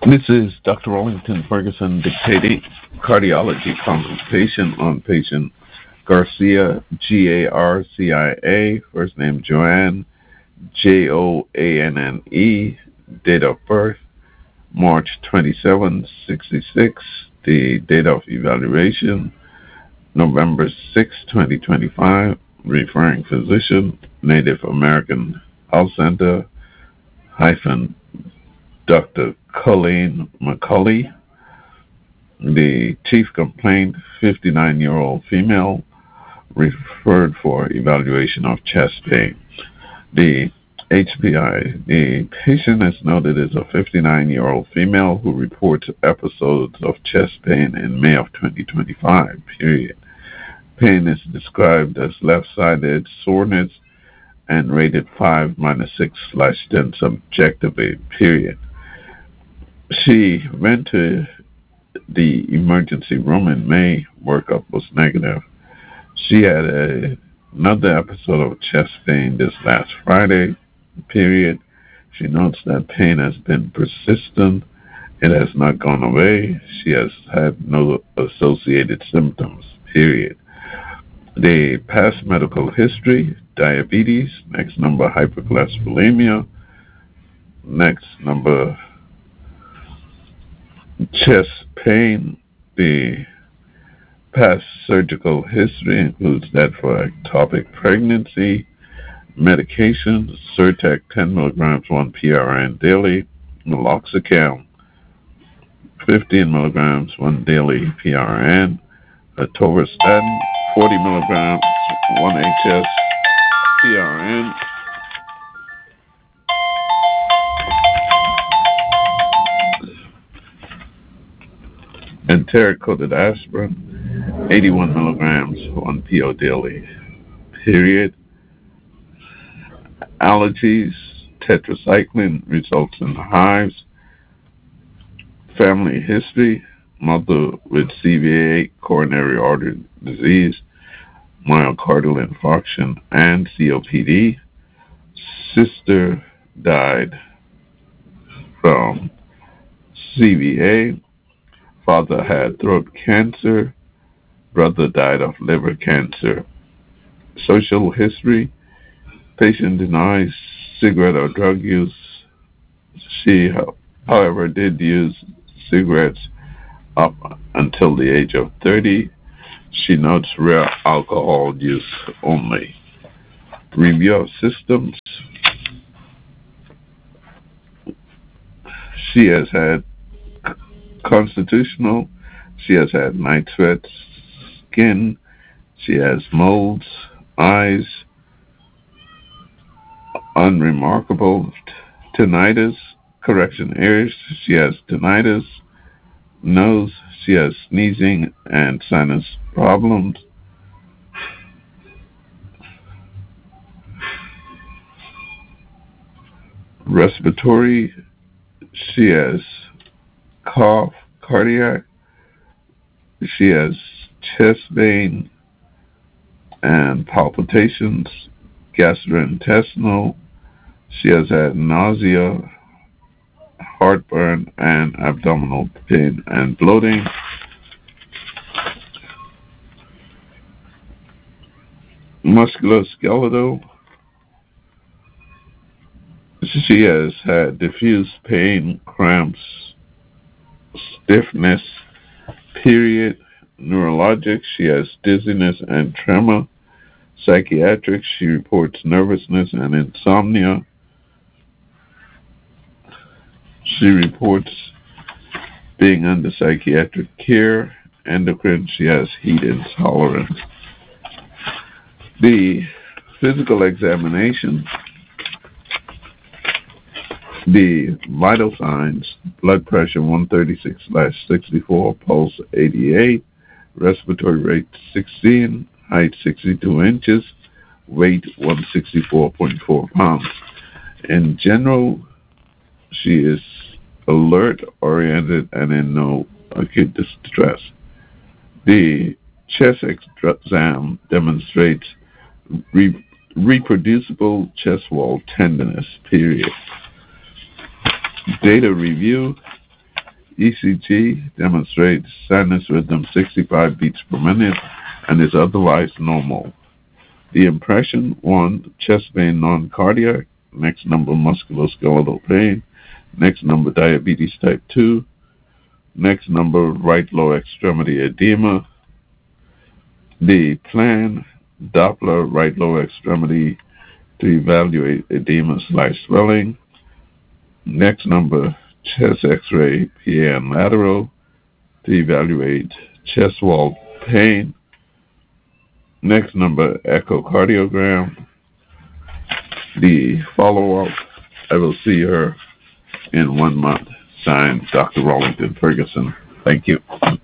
This is Dr. Wellington Ferguson dictating cardiology consultation on patient Garcia, Garcia, first name Joanne, Joanne, date of birth March 27, 66, the date of evaluation November 6, 2025, referring physician, Native American Health Center, hyphen Dr. Colleen McCulley. The chief complaint, 59-year-old female, referred for evaluation of chest pain. The HPI, the patient is noted as a 59-year-old female who reports episodes of chest pain in May of 2025, period. Pain is described as left-sided soreness and rated 5 minus 6/10 subjectively, period. She went to the emergency room in May. Workup was negative. She had another episode of chest pain this last Friday, period. She notes that pain has been persistent. It has not gone away. She has had no associated symptoms, period. The past medical history, diabetes, next number hypercholesterolemia, next number chest pain. The past surgical history includes that for ectopic pregnancy, medication, Zyrtec 10 milligrams 1 PRN daily, meloxicam 15 milligrams 1 daily PRN, atorvastatin 40 milligrams 1 HS PRN, enteric-coated aspirin 81 milligrams 1 PO daily, period. Allergies, tetracycline results in hives. Family history, mother with CVA, coronary artery disease, myocardial infarction, and COPD. Sister died from CVA. Father had throat cancer. Brother died of liver cancer. Social history, patient denies cigarette or drug use. She, however, did use cigarettes up until the age of 30. She notes rare alcohol use only. Review of systems. She has had constitutional. She has had night sweats, skin. She has molds, eyes, unremarkable tinnitus, ears. She has tinnitus, nose. She has sneezing and sinus problems. Respiratory, she has cough, cardiac. She has chest pain and palpitations, gastrointestinal. She has had nausea, heartburn, and abdominal pain and bloating. Musculoskeletal. She has had diffuse pain, cramps, stiffness, period. Neurologic, she has dizziness and tremor. Psychiatric, she reports nervousness and insomnia. She reports being under psychiatric care. Endocrine, she has heat intolerance. The physical examination, the vital signs, blood pressure 136/64, pulse 88, respiratory rate 16, height 62 inches, weight 164.4 pounds. In general, she is alert, oriented, and in no acute distress. The chest exam demonstrates reproducible chest wall tenderness, period. Data review, ECG demonstrates sinus rhythm 65 beats per minute and is otherwise normal. The impression 1, chest pain non-cardiac. Next number, musculoskeletal pain. Next number, diabetes type 2. Next number, right lower extremity edema. The plan, Doppler right lower extremity to evaluate edema/swelling. Next number, chest x-ray, PA and lateral to evaluate chest wall pain. Next number, echocardiogram. The follow-up, I will see her in 1 month. Signed, Dr. Rawlington Ferguson. Thank you.